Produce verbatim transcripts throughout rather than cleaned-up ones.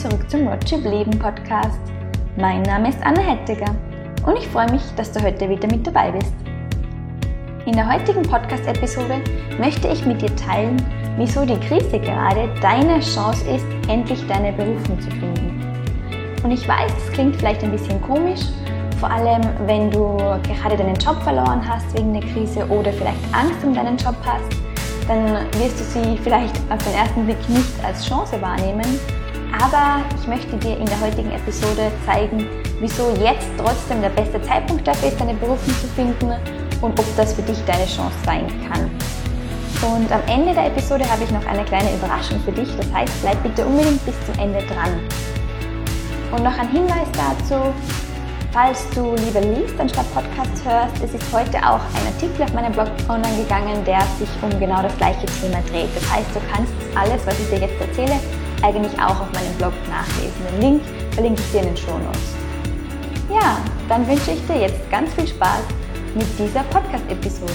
zurück zum Roadtrip Leben Podcast. Mein Name ist Anna Hettiger und ich freue mich, dass du heute wieder mit dabei bist. In der heutigen Podcast-Episode möchte ich mit dir teilen, wieso die Krise gerade deine Chance ist, endlich deine Berufung zu finden. Und ich weiß, das klingt vielleicht ein bisschen komisch, vor allem wenn du gerade deinen Job verloren hast wegen der Krise oder vielleicht Angst um deinen Job hast, dann wirst du sie vielleicht auf den ersten Blick nicht als Chance wahrnehmen. Aber ich möchte dir in der heutigen Episode zeigen, wieso jetzt trotzdem der beste Zeitpunkt dafür ist, deine Berufung zu finden und ob das für dich deine Chance sein kann. Und am Ende der Episode habe ich noch eine kleine Überraschung für dich. Das heißt, bleib bitte unbedingt bis zum Ende dran. Und noch ein Hinweis dazu: Falls du lieber liest anstatt Podcast hörst, es ist heute auch ein Artikel auf meinem Blog online gegangen, der sich um genau das gleiche Thema dreht. Das heißt, du kannst alles, was ich dir jetzt erzähle, eigentlich auch auf meinem Blog nachlesen. Den Link verlinke ich dir in den Shownotes. Ja, dann wünsche ich dir jetzt ganz viel Spaß mit dieser Podcast-Episode.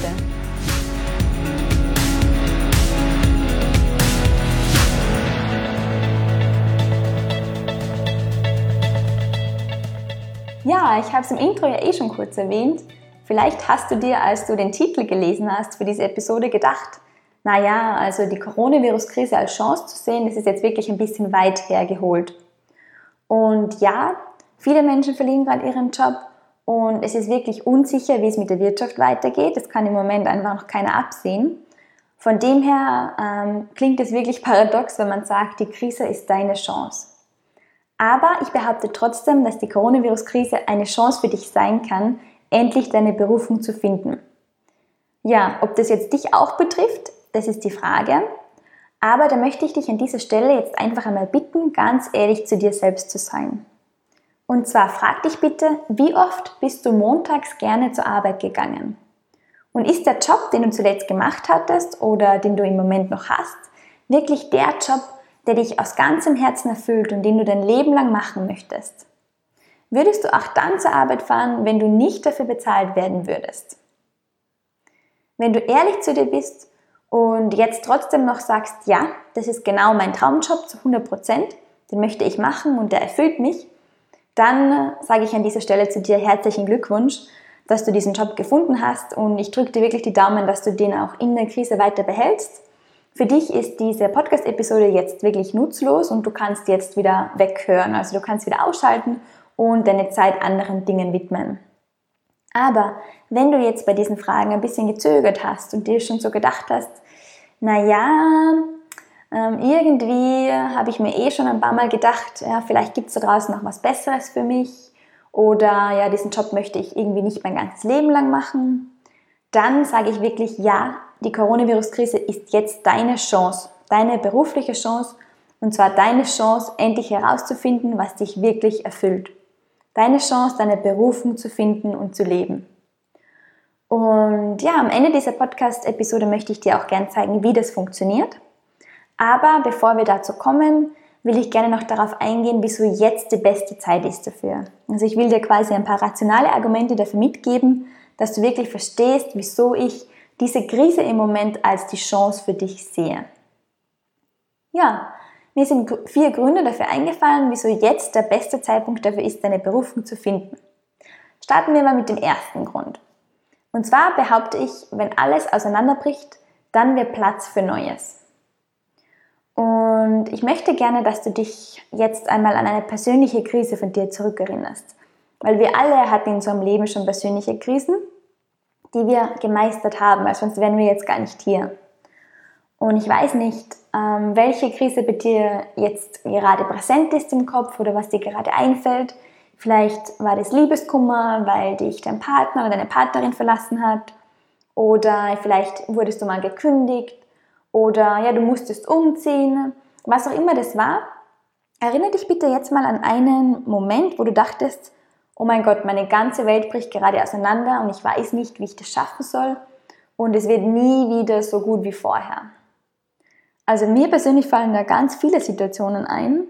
Ja, ich habe es im Intro ja eh schon kurz erwähnt. Vielleicht hast du dir, als du den Titel gelesen hast für diese Episode, gedacht, naja, also die Coronavirus-Krise als Chance zu sehen, das ist jetzt wirklich ein bisschen weit hergeholt. Und ja, viele Menschen verlieren gerade ihren Job und es ist wirklich unsicher, wie es mit der Wirtschaft weitergeht. Das kann im Moment einfach noch keiner absehen. Von dem her ähm, klingt es wirklich paradox, wenn man sagt, die Krise ist deine Chance. Aber ich behaupte trotzdem, dass die Coronavirus-Krise eine Chance für dich sein kann, endlich deine Berufung zu finden. Ja, ob das jetzt dich auch betrifft, das ist die Frage. Aber da möchte ich dich an dieser Stelle jetzt einfach einmal bitten, ganz ehrlich zu dir selbst zu sein. Und zwar frag dich bitte, wie oft bist du montags gerne zur Arbeit gegangen? Und ist der Job, den du zuletzt gemacht hattest oder den du im Moment noch hast, wirklich der Job, der dich aus ganzem Herzen erfüllt und den du dein Leben lang machen möchtest? Würdest du auch dann zur Arbeit fahren, wenn du nicht dafür bezahlt werden würdest? Wenn du ehrlich zu dir bist und jetzt trotzdem noch sagst, ja, das ist genau mein Traumjob zu hundert Prozent, den möchte ich machen und der erfüllt mich, dann sage ich an dieser Stelle zu dir herzlichen Glückwunsch, dass du diesen Job gefunden hast, und ich drücke dir wirklich die Daumen, dass du den auch in der Krise weiter behältst. Für dich ist diese Podcast-Episode jetzt wirklich nutzlos und du kannst jetzt wieder weghören, also du kannst wieder ausschalten und deine Zeit anderen Dingen widmen. Aber wenn du jetzt bei diesen Fragen ein bisschen gezögert hast und dir schon so gedacht hast, naja, ähm, irgendwie habe ich mir eh schon ein paar Mal gedacht, ja, vielleicht gibt es da draußen noch was Besseres für mich oder ja, diesen Job möchte ich irgendwie nicht mein ganzes Leben lang machen, dann sage ich wirklich, ja, die Coronavirus-Krise ist jetzt deine Chance, deine berufliche Chance, und zwar deine Chance, endlich herauszufinden, was dich wirklich erfüllt. Deine Chance, deine Berufung zu finden und zu leben. Und ja, am Ende dieser Podcast-Episode möchte ich dir auch gerne zeigen, wie das funktioniert. Aber bevor wir dazu kommen, will ich gerne noch darauf eingehen, wieso jetzt die beste Zeit ist dafür. Also ich will dir quasi ein paar rationale Argumente dafür mitgeben, dass du wirklich verstehst, wieso ich diese Krise im Moment als die Chance für dich sehe. Ja, mir sind vier Gründe dafür eingefallen, wieso jetzt der beste Zeitpunkt dafür ist, deine Berufung zu finden. Starten wir mal mit dem ersten Grund. Und zwar behaupte ich, wenn alles auseinanderbricht, dann wird Platz für Neues. Und ich möchte gerne, dass du dich jetzt einmal an eine persönliche Krise von dir zurückerinnerst. Weil wir alle hatten in unserem Leben schon persönliche Krisen, die wir gemeistert haben, weil sonst wären wir jetzt gar nicht hier. Und ich weiß nicht, ähm, welche Krise bei dir jetzt gerade präsent ist im Kopf oder was dir gerade einfällt. Vielleicht war das Liebeskummer, weil dich dein Partner oder deine Partnerin verlassen hat. Oder vielleicht wurdest du mal gekündigt. Oder ja, du musstest umziehen. Was auch immer das war, erinnere dich bitte jetzt mal an einen Moment, wo du dachtest, oh mein Gott, meine ganze Welt bricht gerade auseinander und ich weiß nicht, wie ich das schaffen soll und es wird nie wieder so gut wie vorher. Also mir persönlich fallen da ganz viele Situationen ein.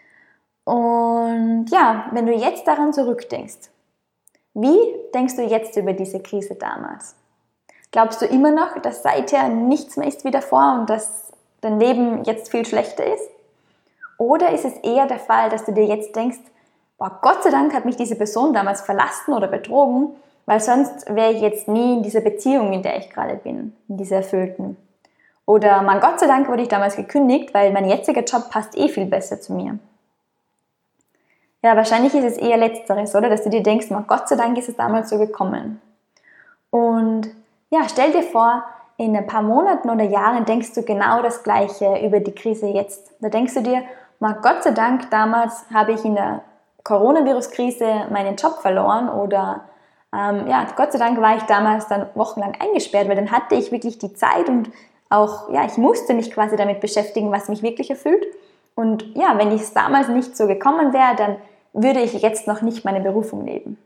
Und ja, wenn du jetzt daran zurückdenkst, wie denkst du jetzt über diese Krise damals? Glaubst du immer noch, dass seither nichts mehr ist wie davor und dass dein Leben jetzt viel schlechter ist? Oder ist es eher der Fall, dass du dir jetzt denkst, boah, Gott sei Dank hat mich diese Person damals verlassen oder betrogen, weil sonst wäre ich jetzt nie in dieser Beziehung, in der ich gerade bin, in dieser erfüllten. Oder man, Gott sei Dank wurde ich damals gekündigt, weil mein jetziger Job passt eh viel besser zu mir. Ja, wahrscheinlich ist es eher Letzteres, oder? Dass du dir denkst, man, Gott sei Dank ist es damals so gekommen. Und ja, stell dir vor, in ein paar Monaten oder Jahren denkst du genau das Gleiche über die Krise jetzt. Da denkst du dir, man, Gott sei Dank, damals habe ich in der Coronavirus-Krise meinen Job verloren oder ähm, ja, Gott sei Dank war ich damals dann wochenlang eingesperrt, weil dann hatte ich wirklich die Zeit und auch, ja, ich musste mich quasi damit beschäftigen, was mich wirklich erfüllt. Und ja, wenn es damals nicht so gekommen wäre, dann würde ich jetzt noch nicht meine Berufung leben.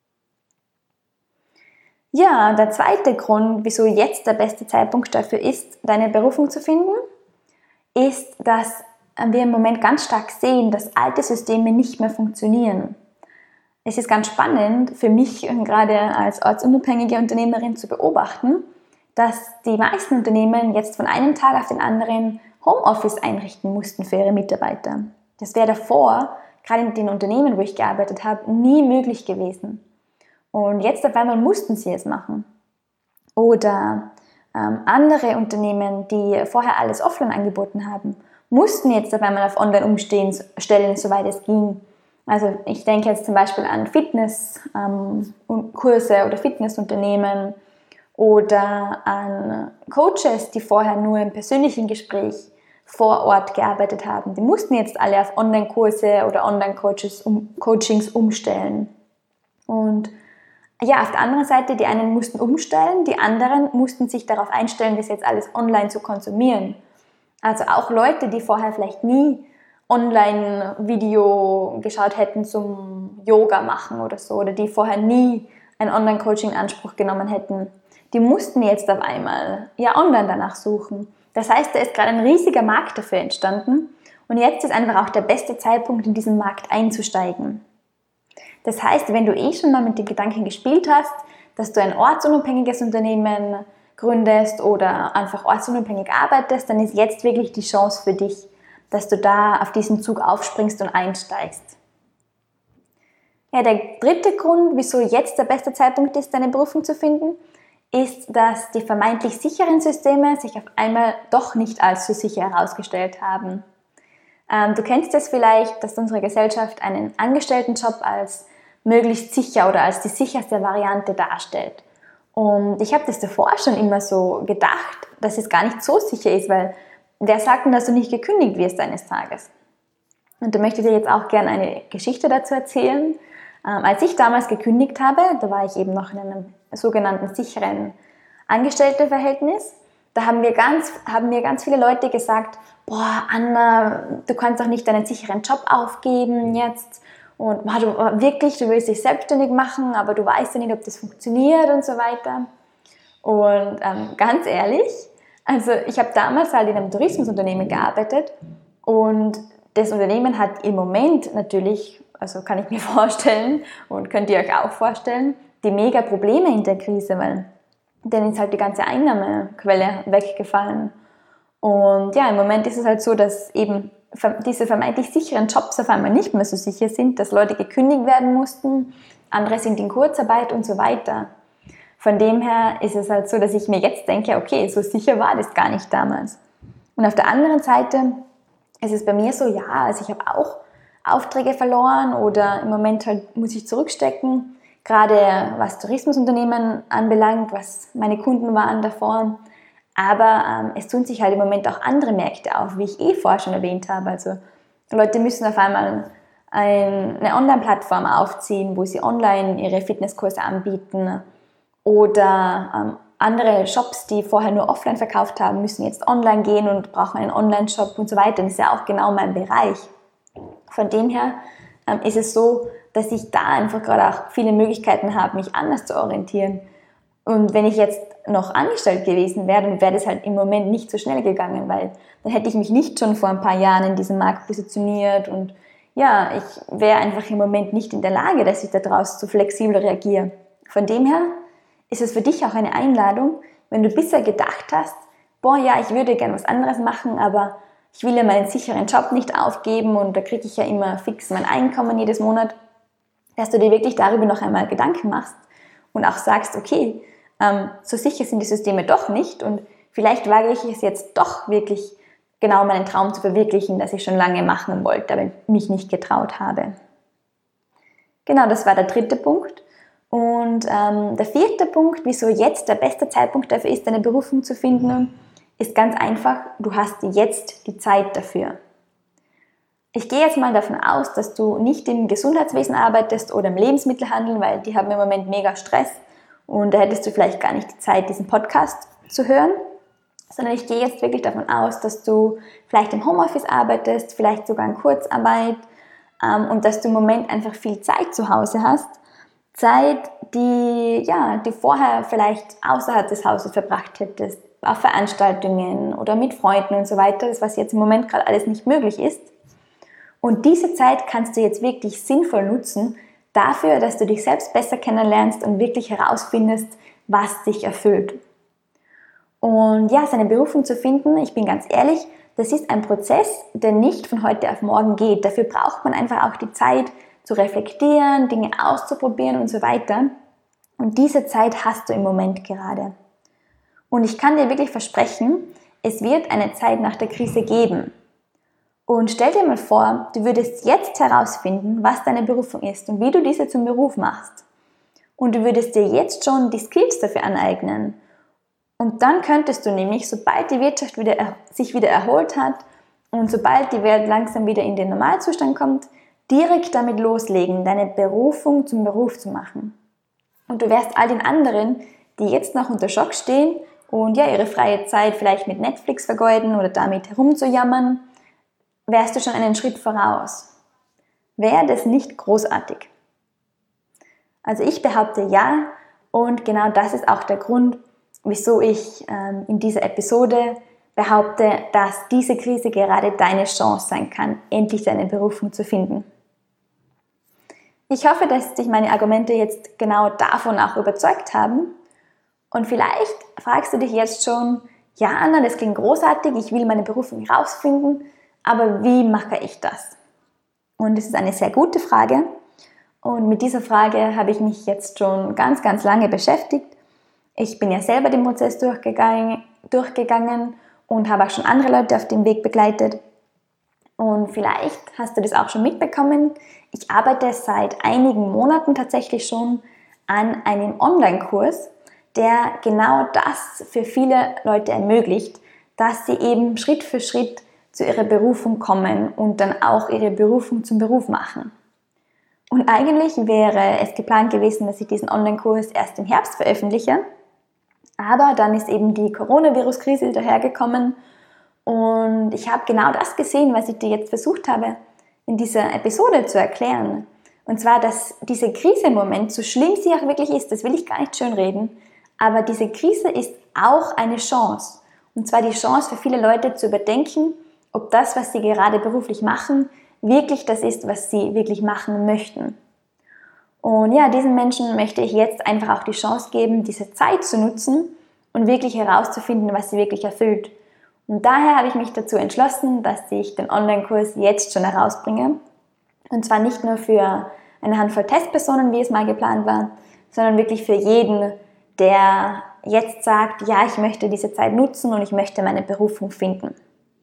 Ja, der zweite Grund, wieso jetzt der beste Zeitpunkt dafür ist, deine Berufung zu finden, ist, dass wir im Moment ganz stark sehen, dass alte Systeme nicht mehr funktionieren. Es ist ganz spannend für mich, gerade als ortsunabhängige Unternehmerin zu beobachten, dass die meisten Unternehmen jetzt von einem Tag auf den anderen Homeoffice einrichten mussten für ihre Mitarbeiter. Das wäre davor, gerade in den Unternehmen, wo ich gearbeitet habe, nie möglich gewesen. Und jetzt auf einmal mussten sie es machen. Oder ähm, andere Unternehmen, die vorher alles offline angeboten haben, mussten jetzt auf einmal auf online umstellen, soweit es ging. Also ich denke jetzt zum Beispiel an Fitnesskurse ähm, oder Fitnessunternehmen oder an Coaches, die vorher nur im persönlichen Gespräch vor Ort gearbeitet haben. Die mussten jetzt alle auf Online-Kurse oder Online-Coachings um, Coachings umstellen. Und ja, auf der anderen Seite, die einen mussten umstellen, die anderen mussten sich darauf einstellen, das jetzt alles online zu konsumieren. Also auch Leute, die vorher vielleicht nie Online-Video geschaut hätten zum Yoga machen oder so, oder die vorher nie ein Online-Coaching in Anspruch genommen hätten, die mussten jetzt auf einmal ja online danach suchen. Das heißt, da ist gerade ein riesiger Markt dafür entstanden und jetzt ist einfach auch der beste Zeitpunkt, in diesen Markt einzusteigen. Das heißt, wenn du eh schon mal mit dem Gedanken gespielt hast, dass du ein ortsunabhängiges Unternehmen gründest oder einfach ortsunabhängig arbeitest, dann ist jetzt wirklich die Chance für dich, dass du da auf diesen Zug aufspringst und einsteigst. Ja, der dritte Grund, wieso jetzt der beste Zeitpunkt ist, deine Berufung zu finden, ist, dass die vermeintlich sicheren Systeme sich auf einmal doch nicht als so sicher herausgestellt haben. Ähm, du kennst es vielleicht, dass unsere Gesellschaft einen Angestelltenjob als möglichst sicher oder als die sicherste Variante darstellt. Und ich habe das davor schon immer so gedacht, dass es gar nicht so sicher ist, weil wer sagt denn, dass du nicht gekündigt wirst eines Tages? Und da möchte ich dir jetzt auch gerne eine Geschichte dazu erzählen. Ähm, als ich damals gekündigt habe, da war ich eben noch in einem sogenannten sicheren Angestelltenverhältnis, da haben mir ganz, haben mir ganz viele Leute gesagt, boah, Anna, du kannst doch nicht deinen sicheren Job aufgeben jetzt und boah, du, wirklich, du willst dich selbstständig machen, aber du weißt ja nicht, ob das funktioniert und so weiter. Und ähm, ganz ehrlich, also ich habe damals halt in einem Tourismusunternehmen gearbeitet und das Unternehmen hat im Moment natürlich, also kann ich mir vorstellen und könnt ihr euch auch vorstellen, die mega Probleme in der Krise, weil dann ist halt die ganze Einnahmequelle weggefallen. Und ja, im Moment ist es halt so, dass eben diese vermeintlich sicheren Jobs auf einmal nicht mehr so sicher sind, dass Leute gekündigt werden mussten, andere sind in Kurzarbeit und so weiter. Von dem her ist es halt so, dass ich mir jetzt denke, okay, so sicher war das gar nicht damals. Und auf der anderen Seite ist es bei mir so, ja, also ich habe auch Aufträge verloren oder im Moment halt muss ich zurückstecken, gerade was Tourismusunternehmen anbelangt, was meine Kunden waren davor. Aber ähm, es tun sich halt im Moment auch andere Märkte auf, wie ich eh vorher schon erwähnt habe. Also Leute müssen auf einmal ein, eine Online-Plattform aufziehen, wo sie online ihre Fitnesskurse anbieten. Oder ähm, andere Shops, die vorher nur offline verkauft haben, müssen jetzt online gehen und brauchen einen Online-Shop und so weiter. Das ist ja auch genau mein Bereich. Von dem her ähm, ist es so, dass ich da einfach gerade auch viele Möglichkeiten habe, mich anders zu orientieren. Und wenn ich jetzt noch angestellt gewesen wäre, dann wäre das halt im Moment nicht so schnell gegangen, weil dann hätte ich mich nicht schon vor ein paar Jahren in diesem Markt positioniert und ja, ich wäre einfach im Moment nicht in der Lage, dass ich daraus so flexibel reagiere. Von dem her ist es für dich auch eine Einladung, wenn du bisher gedacht hast, boah, ja, ich würde gerne was anderes machen, aber ich will ja meinen sicheren Job nicht aufgeben und da kriege ich ja immer fix mein Einkommen jedes Monat, dass du dir wirklich darüber noch einmal Gedanken machst und auch sagst, okay, ähm, so sicher sind die Systeme doch nicht und vielleicht wage ich es jetzt doch wirklich genau meinen Traum zu verwirklichen, das ich schon lange machen wollte, aber mich nicht getraut habe. Genau, das war der dritte Punkt. Und ähm, der vierte Punkt, wieso jetzt der beste Zeitpunkt dafür ist, deine Berufung zu finden, ist ganz einfach, du hast jetzt die Zeit dafür. Ich gehe jetzt mal davon aus, dass du nicht im Gesundheitswesen arbeitest oder im Lebensmittelhandel, weil die haben im Moment mega Stress und da hättest du vielleicht gar nicht die Zeit, diesen Podcast zu hören, sondern ich gehe jetzt wirklich davon aus, dass du vielleicht im Homeoffice arbeitest, vielleicht sogar in Kurzarbeit ähm, und dass du im Moment einfach viel Zeit zu Hause hast. Zeit, die, ja, die vorher vielleicht außerhalb des Hauses verbracht hättest, auf Veranstaltungen oder mit Freunden und so weiter, das was jetzt im Moment gerade alles nicht möglich ist. Und diese Zeit kannst du jetzt wirklich sinnvoll nutzen dafür, dass du dich selbst besser kennenlernst und wirklich herausfindest, was dich erfüllt. Und ja, seine Berufung zu finden, ich bin ganz ehrlich, das ist ein Prozess, der nicht von heute auf morgen geht. Dafür braucht man einfach auch die Zeit zu reflektieren, Dinge auszuprobieren und so weiter. Und diese Zeit hast du im Moment gerade. Und ich kann dir wirklich versprechen, es wird eine Zeit nach der Krise geben. Und stell dir mal vor, du würdest jetzt herausfinden, was deine Berufung ist und wie du diese zum Beruf machst. Und du würdest dir jetzt schon die Skills dafür aneignen. Und dann könntest du nämlich, sobald die Wirtschaft wieder, sich wieder erholt hat und sobald die Welt langsam wieder in den Normalzustand kommt, direkt damit loslegen, deine Berufung zum Beruf zu machen. Und du wärst all den anderen, die jetzt noch unter Schock stehen und ja ihre freie Zeit vielleicht mit Netflix vergeuden oder damit herumzujammern, wärst du schon einen Schritt voraus. Wäre das nicht großartig? Also ich behaupte ja und genau das ist auch der Grund, wieso ich ähm, in dieser Episode behaupte, dass diese Krise gerade deine Chance sein kann, endlich deine Berufung zu finden. Ich hoffe, dass dich meine Argumente jetzt genau davon auch überzeugt haben. Und vielleicht fragst du dich jetzt schon, ja Anna, das klingt großartig, ich will meine Berufung herausfinden, aber wie mache ich das? Und es ist eine sehr gute Frage. Und mit dieser Frage habe ich mich jetzt schon ganz, ganz lange beschäftigt. Ich bin ja selber den Prozess durchgegangen, durchgegangen und habe auch schon andere Leute auf dem Weg begleitet. Und vielleicht hast du das auch schon mitbekommen. Ich arbeite seit einigen Monaten tatsächlich schon an einem Online-Kurs, der genau das für viele Leute ermöglicht, dass sie eben Schritt für Schritt zu ihrer Berufung kommen und dann auch ihre Berufung zum Beruf machen. Und eigentlich wäre es geplant gewesen, dass ich diesen Online-Kurs erst im Herbst veröffentliche. Aber dann ist eben die Coronavirus-Krise dahergekommen und ich habe genau das gesehen, was ich dir jetzt versucht habe, in dieser Episode zu erklären. Und zwar, dass diese Krise im Moment, so schlimm sie auch wirklich ist, das will ich gar nicht schönreden, aber diese Krise ist auch eine Chance. Und zwar die Chance für viele Leute zu überdenken, ob das, was sie gerade beruflich machen, wirklich das ist, was sie wirklich machen möchten. Und ja, diesen Menschen möchte ich jetzt einfach auch die Chance geben, diese Zeit zu nutzen und wirklich herauszufinden, was sie wirklich erfüllt. Und daher habe ich mich dazu entschlossen, dass ich den Online-Kurs jetzt schon herausbringe. Und zwar nicht nur für eine Handvoll Testpersonen, wie es mal geplant war, sondern wirklich für jeden, der jetzt sagt, ja, ich möchte diese Zeit nutzen und ich möchte meine Berufung finden.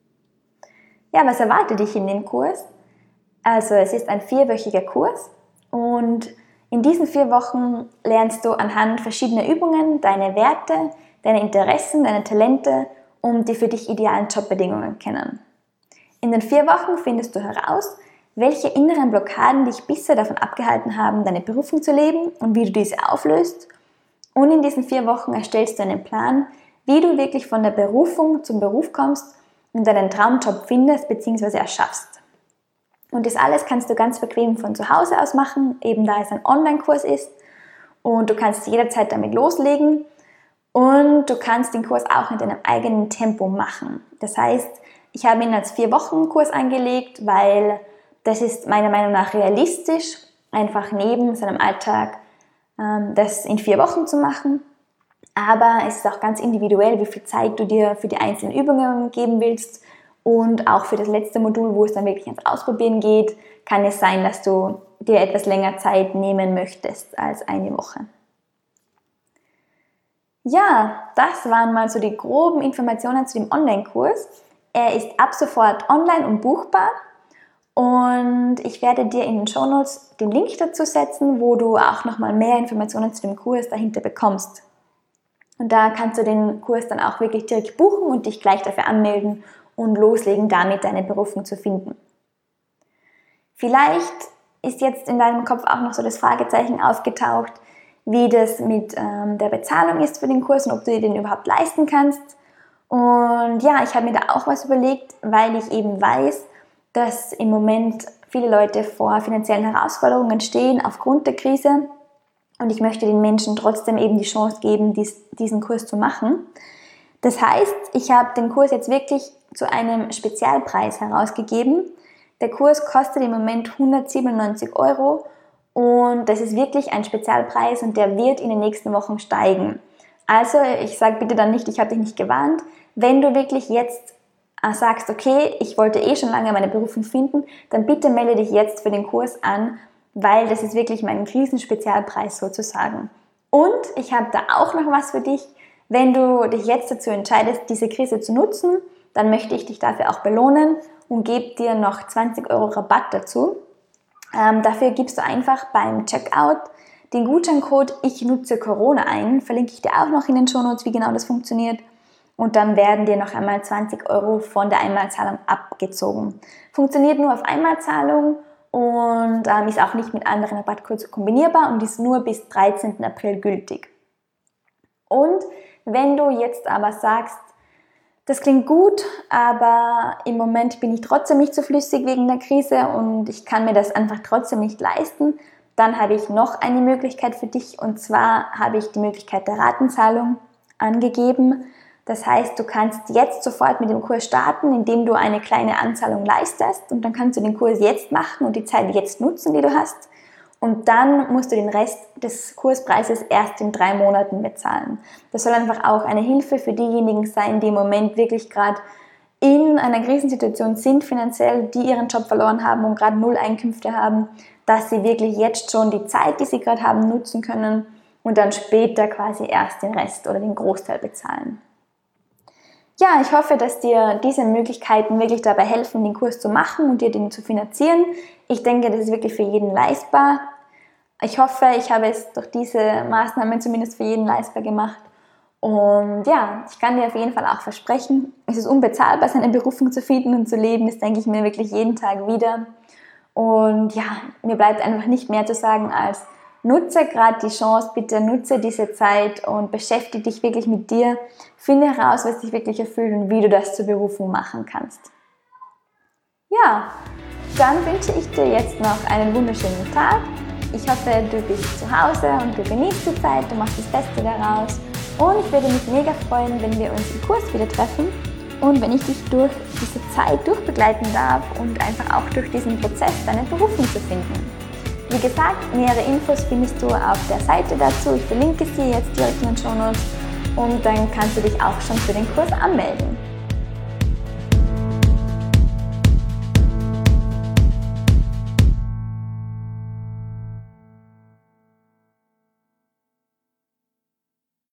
Ja, was erwartet dich in dem Kurs? Also es ist ein vierwöchiger Kurs und in diesen vier Wochen lernst du anhand verschiedener Übungen deine Werte, deine Interessen, deine Talente und die für dich idealen Jobbedingungen kennen. In den vier Wochen findest du heraus, welche inneren Blockaden dich bisher davon abgehalten haben, deine Berufung zu leben und wie du diese auflöst. Und in diesen vier Wochen erstellst du einen Plan, wie du wirklich von der Berufung zum Beruf kommst und deinen Traumjob findest bzw. erschaffst. Und das alles kannst du ganz bequem von zu Hause aus machen, eben da es ein Online-Kurs ist. Und du kannst jederzeit damit loslegen und du kannst den Kurs auch in deinem eigenen Tempo machen. Das heißt, ich habe ihn als vier Wochen Kurs angelegt, weil das ist meiner Meinung nach realistisch, einfach neben seinem Alltag ähm, das in vier Wochen zu machen. Aber es ist auch ganz individuell, wie viel Zeit du dir für die einzelnen Übungen geben willst Und auch für das letzte Modul, wo es dann wirklich ins Ausprobieren geht, kann es sein, dass du dir etwas länger Zeit nehmen möchtest als eine Woche. Ja, das waren mal so die groben Informationen zu dem Online-Kurs. Er ist ab sofort online und buchbar und ich werde dir in den Shownotes den Link dazu setzen, wo du auch nochmal mehr Informationen zu dem Kurs dahinter bekommst. Und da kannst du den Kurs dann auch wirklich direkt buchen und dich gleich dafür anmelden und loslegen, damit deine Berufung zu finden. Vielleicht ist jetzt in deinem Kopf auch noch so das Fragezeichen aufgetaucht, wie das mit ähm, der Bezahlung ist für den Kurs und ob du dir den überhaupt leisten kannst. Und ja, ich habe mir da auch was überlegt, weil ich eben weiß, dass im Moment viele Leute vor finanziellen Herausforderungen stehen aufgrund der Krise. Und ich möchte den Menschen trotzdem eben die Chance geben, dies, diesen Kurs zu machen. Das heißt, ich habe den Kurs jetzt wirklich zu einem Spezialpreis herausgegeben. Der Kurs kostet im Moment hundertsiebenundneunzig Euro. Und das ist wirklich ein Spezialpreis und der wird in den nächsten Wochen steigen. Also ich sage bitte dann nicht, ich habe dich nicht gewarnt. Wenn du wirklich jetzt sagst, okay, ich wollte eh schon lange meine Berufung finden, dann bitte melde dich jetzt für den Kurs an, weil das ist wirklich mein Krisenspezialpreis sozusagen. Und ich habe da auch noch was für dich. Wenn du dich jetzt dazu entscheidest, diese Krise zu nutzen, dann möchte ich dich dafür auch belohnen und gebe dir noch zwanzig Euro Rabatt dazu. Ähm, dafür gibst du einfach beim Checkout den Gutscheincode Ich nutze Corona ein, verlinke ich dir auch noch in den Shownotes, wie genau das funktioniert. Und dann werden dir noch einmal zwanzig Euro von der Einmalzahlung abgezogen. Funktioniert nur auf Einmalzahlung und ähm, ist auch nicht mit anderen Rabattcodes kombinierbar und ist nur bis dreizehnten April gültig. Und wenn du jetzt aber sagst, das klingt gut, aber im Moment bin ich trotzdem nicht so flüssig wegen der Krise und ich kann mir das einfach trotzdem nicht leisten, dann habe ich noch eine Möglichkeit für dich und zwar habe ich die Möglichkeit der Ratenzahlung angegeben. Das heißt, du kannst jetzt sofort mit dem Kurs starten, indem du eine kleine Anzahlung leistest und dann kannst du den Kurs jetzt machen und die Zeit jetzt nutzen, die du hast. Und dann musst du den Rest des Kurspreises erst in drei Monaten bezahlen. Das soll einfach auch eine Hilfe für diejenigen sein, die im Moment wirklich gerade in einer Krisensituation sind finanziell, die ihren Job verloren haben und gerade null Einkünfte haben, dass sie wirklich jetzt schon die Zeit, die sie gerade haben, nutzen können und dann später quasi erst den Rest oder den Großteil bezahlen. Ja, ich hoffe, dass dir diese Möglichkeiten wirklich dabei helfen, den Kurs zu machen und dir den zu finanzieren. Ich denke, das ist wirklich für jeden leistbar. Ich hoffe, ich habe es durch diese Maßnahmen zumindest für jeden leistbar gemacht. Und ja, ich kann dir auf jeden Fall auch versprechen, es ist unbezahlbar, seine Berufung zu finden und zu leben. Das denke ich mir wirklich jeden Tag wieder. Und ja, mir bleibt einfach nicht mehr zu sagen als nutze gerade die Chance, bitte nutze diese Zeit und beschäftige dich wirklich mit dir. Finde heraus, was dich wirklich erfüllt und wie du das zur Berufung machen kannst. Ja, dann wünsche ich dir jetzt noch einen wunderschönen Tag. Ich hoffe, du bist zu Hause und du genießt die Zeit, du machst das Beste daraus. Und ich würde mich mega freuen, wenn wir uns im Kurs wieder treffen und wenn ich dich durch diese Zeit durchbegleiten darf und einfach auch durch diesen Prozess deine Berufung zu finden. Wie gesagt, nähere Infos findest du auf der Seite dazu. Ich verlinke sie jetzt direkt in den Shownotes und dann kannst du dich auch schon für den Kurs anmelden.